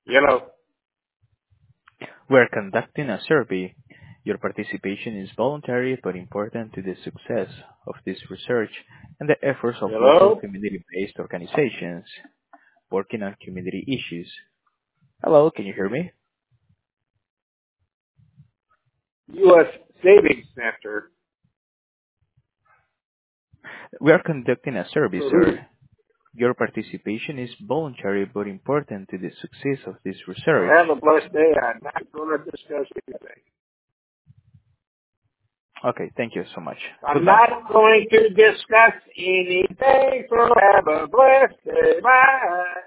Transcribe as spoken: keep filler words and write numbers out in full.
Yellow. We're conducting a survey. Your participation is voluntary but important to the success of this research and the efforts of local Yellow. community-based organizations working on community issues. Hello, can you hear me? U S Savings Center. We are conducting a survey, For who? sir. Your participation is voluntary but important to the success of this Well, research. have a blessed day. I'm not going to discuss anything. Okay, thank you so much. I'm Goodbye. not going to discuss anything, so have a blessed day. Bye.